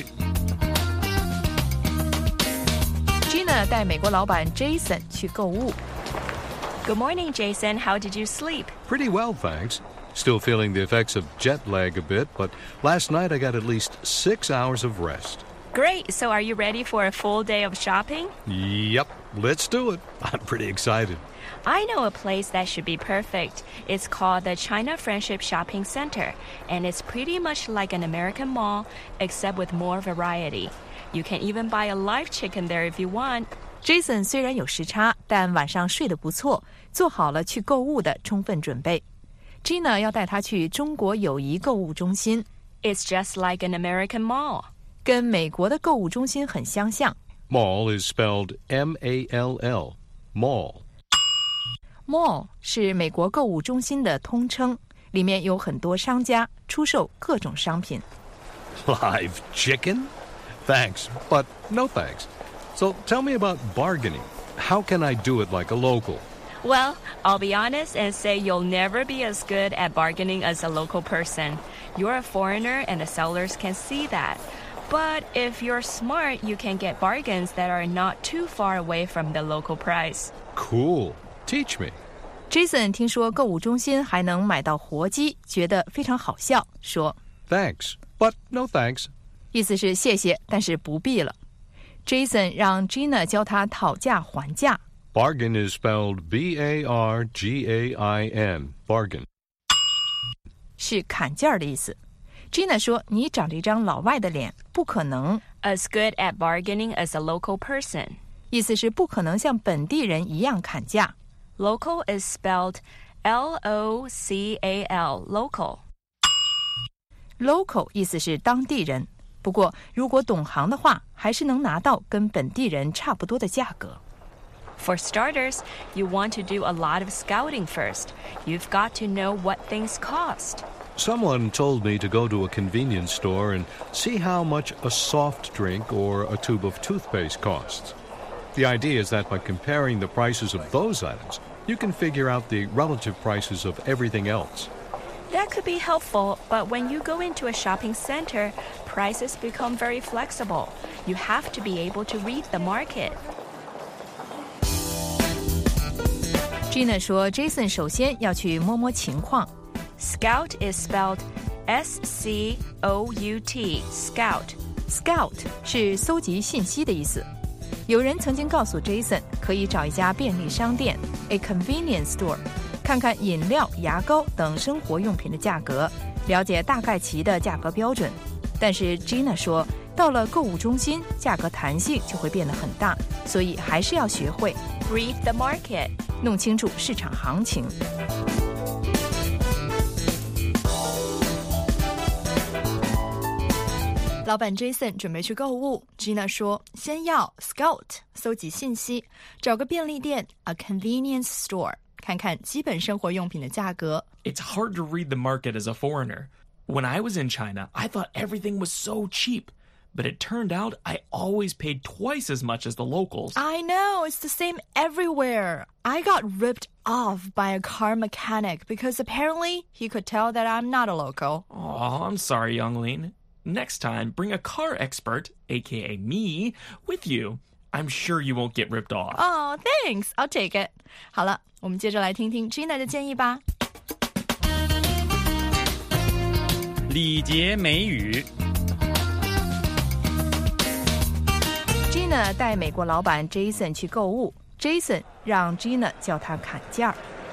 I: Gina 带美国老板 Jason 去购物。
J: Good morning, Jason. How did you sleep?
K: Pretty well, thanks. Still feeling the effects of jet lag a bit, but last night I got at least six hours of rest.
J: Great. So are you ready for a full day of shopping?
K: Yep, let's do it. I'm pretty excited.
J: I know a place that should be perfect. It's called the China Friendship Shopping Center, and it's pretty much like an American mall, except with more variety. You can even buy a live chicken there if you want.
I: Jason 虽然有时差，但晚上睡得不错，做好了去购物的充分准备。Gina 要带他去中国友谊购物中心。
J: It's just like an American mall.
I: 跟美国的购物中心很相像。
K: Mall is spelled M A L L. Mall.
I: Mall 是美国购物中心的通称，里面有很多商家出售各种商品。
K: Live chicken? Thanks, but no thanks. So tell me about bargaining. How can I do it like a local?
J: Well, I'll be honest and say you'll never be as good at bargaining as a local person. You're a foreigner and the sellers can see that. But if you're smart, you can get bargains that are not too far away from the local price.
K: Cool. Teach me.
I: Jason 听说购物中心还能买到活鸡，觉得非常好笑，说
K: Thanks, but no thanks.
I: 意思是谢谢，但是不必了。Jason 让 Gina 教他讨价还价。
K: Bargain is spelled B A R G A I N. Bargain.
I: 是砍价的意思。Gina 说：“你长着一张老外的脸，不可能。”
J: as good at bargaining as a local person.
I: 意思是不可能像本地人一样砍价。
J: Local is spelled L O C A L, local.
I: Local 意思是当地人，不过如果懂行的话，还是能拿到跟本地人差不多的价格。
J: For starters, you want to do a lot of scouting first. You've got to know what things cost.
K: Someone told me to go to a convenience store and see how much a soft drink or a tube of toothpaste costs. The idea is that by comparing the prices of those items, you can figure out the relative prices of everything else.
J: That could be helpful, but when you go into a shopping center, prices become very flexible. You have to be able to read the market.
I: Gina 说 Jason 首先要去摸摸情况。
J: Scout is spelled S C O U T, scout.
I: Scout 是搜集信息的意思。有人曾经告诉 Jason 可以找一家便利商店 a convenience store 看看饮料、牙膏等生活用品的价格，了解大概齐的价格标准。但是 Gina 说到了购物中心，价格弹性就会变得很大，所以还是要学会
J: read the market,
I: 弄清楚市场行情。
C: 老板 Jason 准备去购物 Gina 说先要 Scout 搜集信息，找个便利店 a convenience store 看看基本生活用品的价格。
B: It's hard to read the market as a foreigner. When I was in China, I thought everything was so cheap. But it turned out I always paid twice as much as the locals.
C: I know, it's the same everywhere. I got ripped off by a car mechanic because apparently he could tell that I'm not a local.
B: Oh, I'm sorry, Youngling. Next time, bring a car expert, aka me, with you. I'm sure you won't get ripped off.
C: Oh, thanks. I'll take it. 好了，我们接着来听听 Gina 的建议吧。
H: 礼节美语。
I: Gina 带美国老板 Jason 去购物 ，Jason 让 Gina 叫他砍价。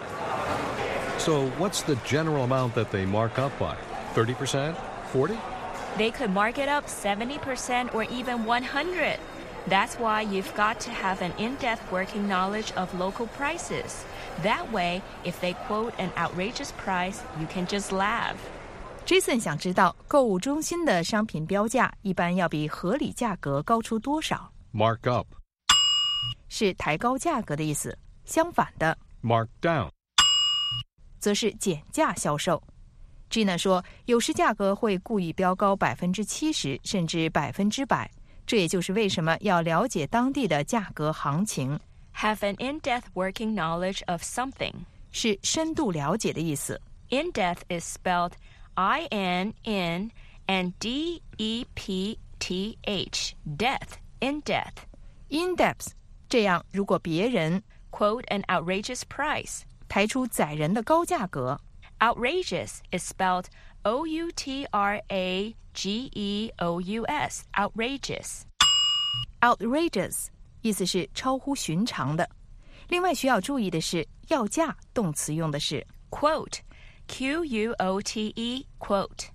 K: So what's the general amount that they mark up by? thirty percent? forty?
J: They could mark it up seventy percent or even one hundred. That's why you've got to have an in-depth working knowledge of local prices. That way, if they quote an outrageous price, you can just laugh.
I: Jason 想知道购物中心的商品标价一般要比合理价格高出多少。
K: Mark up
I: 是抬高价格的意思，相反的
K: Mark down
I: 则是减价销售。Gina 说，有时价格会故意标高百分之七十，甚至百分之百。这也就是为什么要了解当地的价格行情。
J: Have an in-depth working knowledge of something
I: 是深度了解的意思。
J: In-depth is spelled I N N and D E P T H, depth, in-depth.
I: In-depth 这样，如果别人
J: quote an outrageous price
I: 抬出宰人的高价格。
J: Outrageous is spelled O U T R A G E O U S, outrageous.
I: Outrageous 意思是超乎寻常的。另外需要注意的是，要价动词用的是
J: quote, Q U O T E, quote.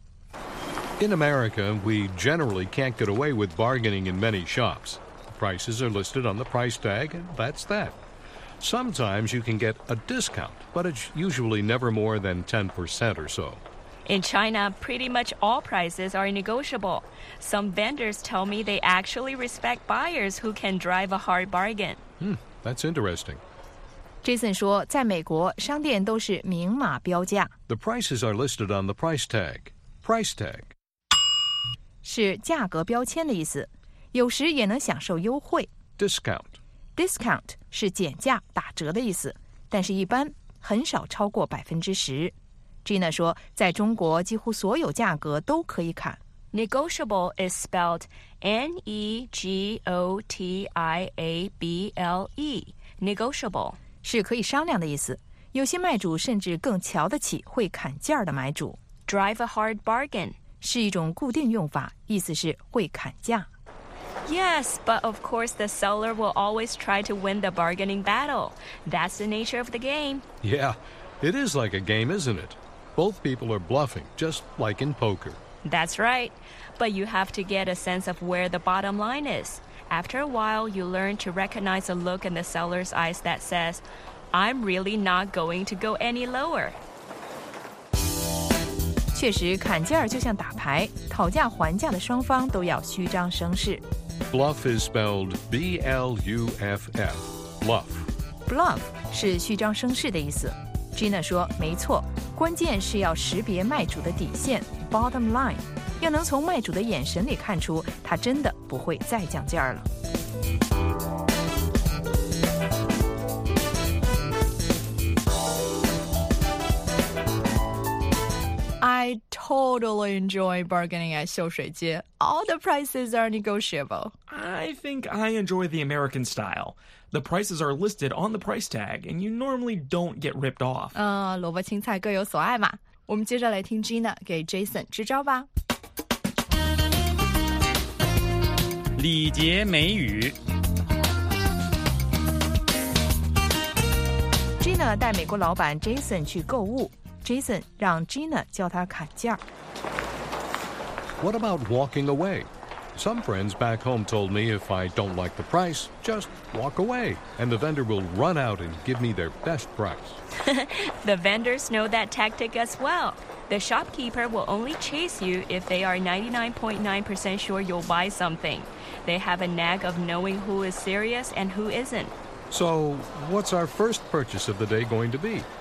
K: In America, we generally can't get away with bargaining in many shops. The prices are listed on the price tag, and that's that. Sometimes you can get a discount, but it's usually never more than ten percent or so.
J: In China, pretty much all prices are negotiable. Some vendors tell me they actually respect buyers who can drive a hard bargain.
K: Hmm, that's interesting.
I: Jason 说，在美国，商店都是明码标价。
K: The prices are listed on the price tag. Price tag
I: 是价格标签的意思，有时也能享受优惠。
K: Discount
I: Discount 是减价、打折的意思，但是一般很少超过百分之十。Gina 说，在中国几乎所有价格都可以砍。
J: Negotiable is spelled N E G O T I A B L E. Negotiable
I: 是可以商量的意思。有些卖主甚至更瞧得起会砍价的买主。
J: Drive a hard bargain
I: 是一种固定用法，意思是会砍价。
J: Yes, but of course the seller will always try to win the bargaining battle. That's the nature of the game.
K: Yeah, it is like a game, isn't it? Both people are bluffing, just like in poker.
J: That's right. But you have to get a sense of where the bottom line is. After a while, you learn to recognize a look in the seller's eyes that says, I'm really not going to go any lower.
I: 确实，砍价就像打牌，讨价还价的双方都要虚张声势。
K: Bluff is spelled B L U F F. Bluff.
I: Bluff 是虚张声势的意思。Gina 说，没错，关键是要识别卖主的底线 bottom line， 要能从卖主的眼神里看出他真的不会再降价了。
C: I totally enjoy bargaining at 秀水街. All the prices are negotiable.
B: I think I enjoy the American style. The prices are listed on the price tag, and you normally don't get ripped off.
C: 呃，萝卜青菜各有所爱嘛。我们接着来听 Gina 给 Jason 支招吧。
H: 礼节美语。
I: Gina 带美国老板 Jason 去购物。Jason 让 Gina 教他砍价。
K: What about walking away? Some friends back home told me if I don't like the price, just walk away, and the vendor will run out and give me their best price.
J: The vendors know that tactic as well. The shopkeeper will only chase you if they are ninety-nine point nine percent sure you'll buy something. They have a knack of knowing who is serious and who isn't.
K: So, what's our first purchase of the day going to be?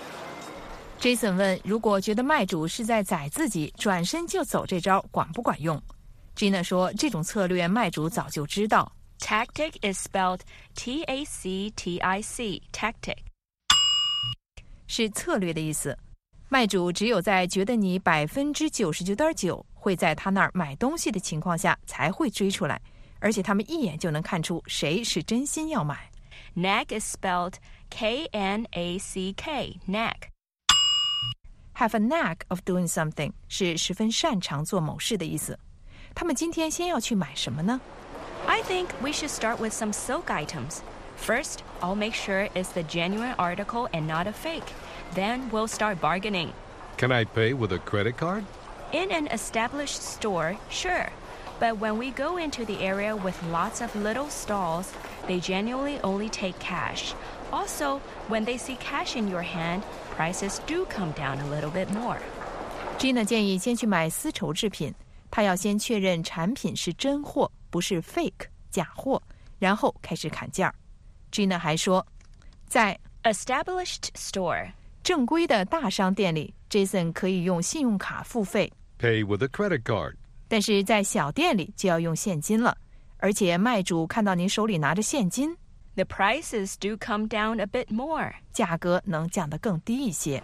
I: Jason 问，如果觉得卖主是在宰自己，转身就走这招管不管用？ Gina 说，这种策略卖主早就知道。
J: Tactic is spelled T A C T I C, tactic.
I: 是策略的意思。卖主只有在觉得你百分之九十九点九会在他那儿买东西的情况下才会追出来，而且他们一眼就能看出谁是真心要买。
J: Knack is spelled K N A C K, knack.
I: Have a knack of doing something 是十分擅长做某事的意思。他们今天先要去买什么呢？
J: I think we should start with some silk items. First, I'll make sure it's the genuine article and not a fake. Then we'll start bargaining.
K: Can I pay with a credit card?
J: In an established store, sure. But when we go into the area with lots of little stalls, they genuinely only take cash. Also, when they see cash in your hand, prices do come down a little bit more.
I: Gina 建议先去买丝绸制品，她要先确认产品是真货，不是 fake 假货，然后开始砍价。Gina 还说，在
J: established store
I: 正规的大商店里 ，Jason 可以用信用卡付费
K: ，pay with a credit card。
I: 但是在小店里就要用现金了，而且卖主看到您手里拿着现金。
J: The prices do come down a bit more.
I: 价格能降得更低一些。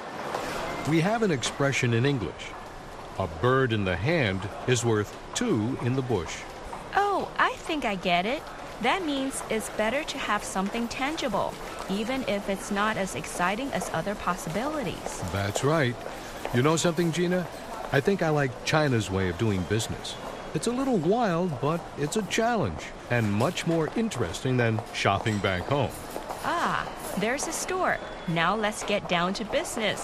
K: We have an expression in English. A bird in the hand is worth two in the bush.
J: Oh, I think I get it. That means it's better to have something tangible, even if it's not as exciting as other possibilities.
K: That's right. You know something, Gina? I think I like China's way of doing business. It's a little wild, but it's a challenge, and much more interesting than shopping back home.
J: Ah, there's a store. Now let's get down to business.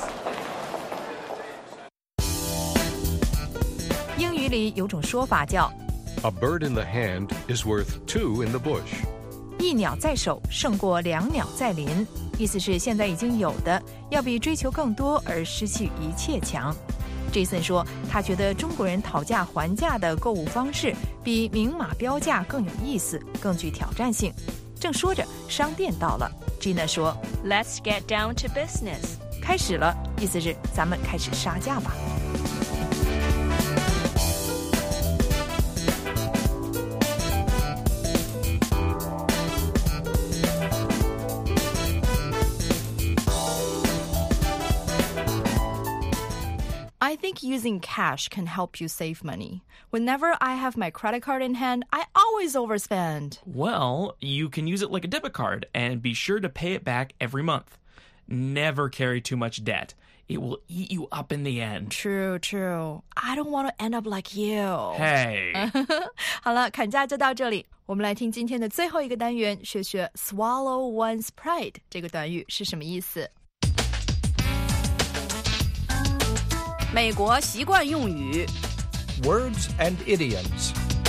I: 英语里有种说法叫
K: A bird in the hand is worth two in the bush.
I: 一鸟在手胜过两鸟在林，意思是现在已经有的要比追求更多而失去一切强。Jason 说，他觉得中国人讨价还价的购物方式比明码标价更有意思，更具挑战性。正说着，商店到了 ，Gina 说
J: ，Let's get down to business.
I: 开始了，意思是咱们开始杀价吧。
C: I think using cash can help you save money. Whenever I have my credit card in hand, I always overspend.
B: Well, you can use it like a debit card and be sure to pay it back every month. Never carry too much debt. It will eat you up in the end.
C: True, true. I don't want to end up like you.
B: Hey.
C: 好了，砍价就到这里。我们来听今天的最后一个单元，学学 swallow one's pride 这个短语是什么意思。
F: 美国习惯用语
G: Words and idioms.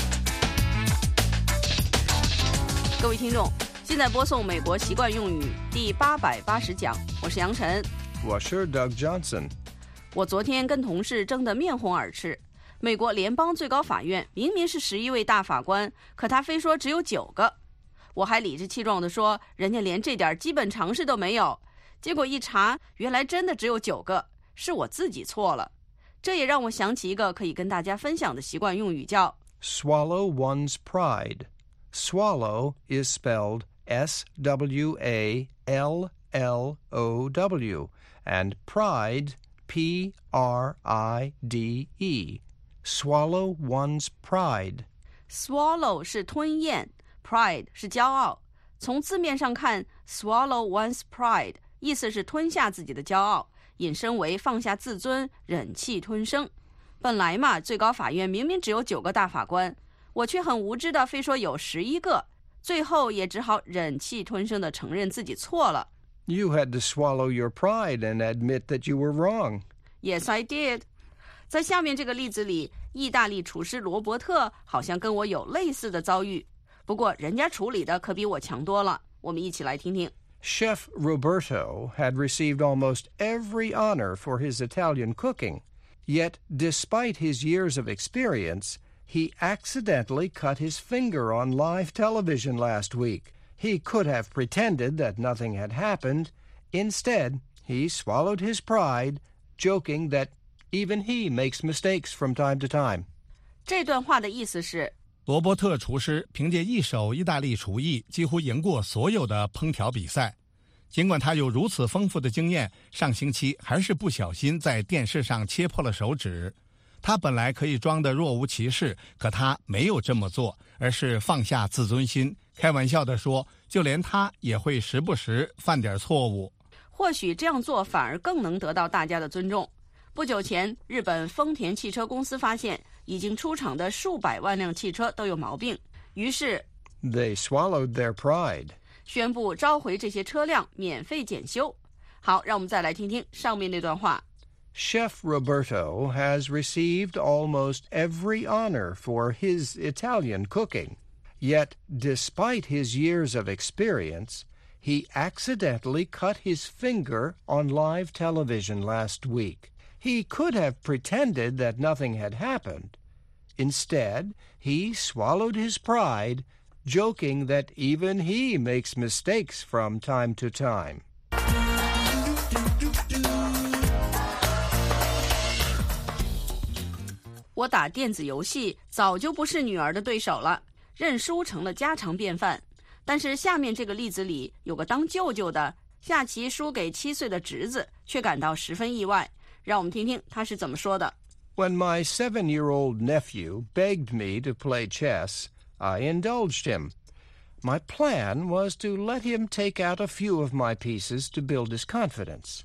F: 各位听众，现在播送美国习惯用语第八百八十讲，我是杨晨。
G: 我是 Doug Johnson.
F: 我昨天跟同事争得面红耳赤。美国联邦最高法院明明是十一位大法官，可他非说只有九个。我还理直气壮地说，人家连这点基本常识都没有。结果一查，原来真的只有九个，是我自己错了。这也让我想起一个可以跟大家分享的习惯用语，叫
G: swallow one's pride. Swallow is spelled S W A L L O W, and pride, P R I D E. Swallow one's pride.
F: Swallow 是吞咽， pride 是骄傲。从字面上看， swallow one's pride 意思是吞下自己的骄傲，引申为放下自尊，忍气吞声。本来嘛，最高法院明明只有九个大法官，我却很无知的非说有十一个，最后也只好忍气吞声的承认自己错了。
G: You had to swallow your pride and admit that you were wrong.
F: Yes, I did. 在下面这个例子里，意大利厨师罗伯特好像跟我有类似的遭遇，不过人家处理的可比我强多了。我们一起来听听。
G: Chef Roberto had received almost every honor for his Italian cooking, yet despite his years of experience, he accidentally cut his finger on live television last week. He could have pretended that nothing had happened. Instead, he swallowed his pride, joking that even he makes mistakes from time to time.
F: 这段话的意思是，
D: 罗伯特厨师凭借一手意大利厨艺，几乎赢过所有的烹调比赛。尽管他有如此丰富的经验，上星期还是不小心在电视上切破了手指。他本来可以装得若无其事，可他没有这么做，而是放下自尊心，开玩笑地说，就连他也会时不时犯点错误。
F: 或许这样做反而更能得到大家的尊重。不久前，日本丰田汽车公司发现，已经出厂的数百万辆汽车都有毛病，于是
G: They swallowed their pride.
F: 宣布召回这些车辆，免费检修。好，让我们再来听听上面那段话。
G: Chef Roberto has received almost every honor for his Italian cooking, yet despite his years of experience, he accidentally cut his finger on live television last week. He could have pretended that nothing had happened. Instead, he swallowed his pride, joking that even he makes mistakes from time to time.
F: 我打电子游戏早就不是女儿的对手了，认输成了家常便饭。但是下面这个例子里有个当舅舅的，下棋输给七岁的侄子，却感到十分意外。让我们听听他是怎么说的。
G: When my seven-year-old nephew begged me to play chess, I indulged him. My plan was to let him take out a few of my pieces to build his confidence.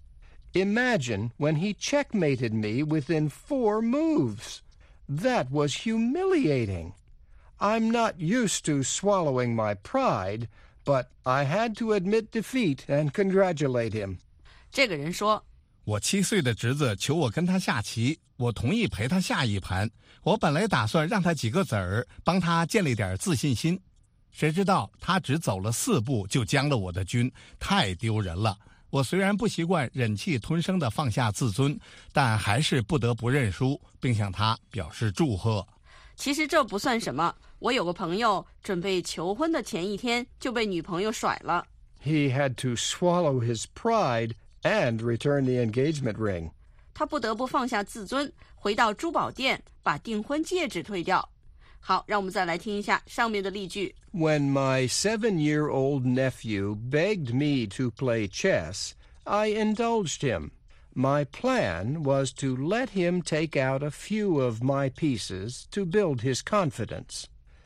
G: Imagine when he checkmated me within four moves. That was humiliating. I'm not used to swallowing my pride, but I had to admit defeat and congratulate him.
F: 这个人说，
D: 我七岁的侄子求我跟他下棋，我同意陪他下一盘。我本来打算让他几个子儿，帮他建立点自信心。谁知道他只走了四步就将了我的军，太丢人了。我虽然不习惯忍气吞声地放下自尊，但还是不得不认输，并向他表示祝贺。
F: 其实这不算什么，我有个朋友准备求婚的前一天就被女朋友甩了。
G: He had to swallow his pride and return the engagement ring.
F: 他不得不放下自尊，回到珠宝店把订婚戒指退掉。好，让我们再来听一下上面的例句。
G: When my seven-year-old nephew begged me to play chess, I indulged him. My plan was to let him take out a few of my pieces to build his confidence.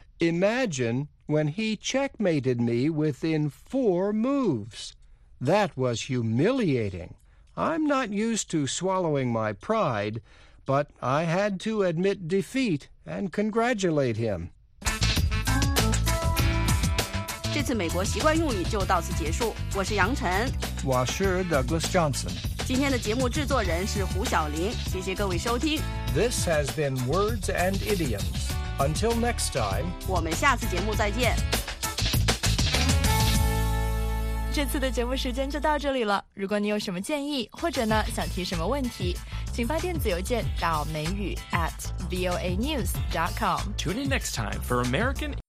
G: Imagine when he checkmated me within four moves. That was humiliating. I'm not used to swallowing my pride, but I had to admit defeat and congratulate him.
F: 这次美国习惯用语就到此结束。我是杨晨，
G: 我是 Douglas Johnson。
F: 今天的节目制作人是胡小玲，谢谢各位收听。
G: This has been Words and Idioms. Until next time,
F: 我们下次节目再见。
C: 这次的节目时间就到这里了。如果你有什么建议，或者呢想提什么问题，请发电子邮件到美语 at voanews dot com.
B: Tune in next time for American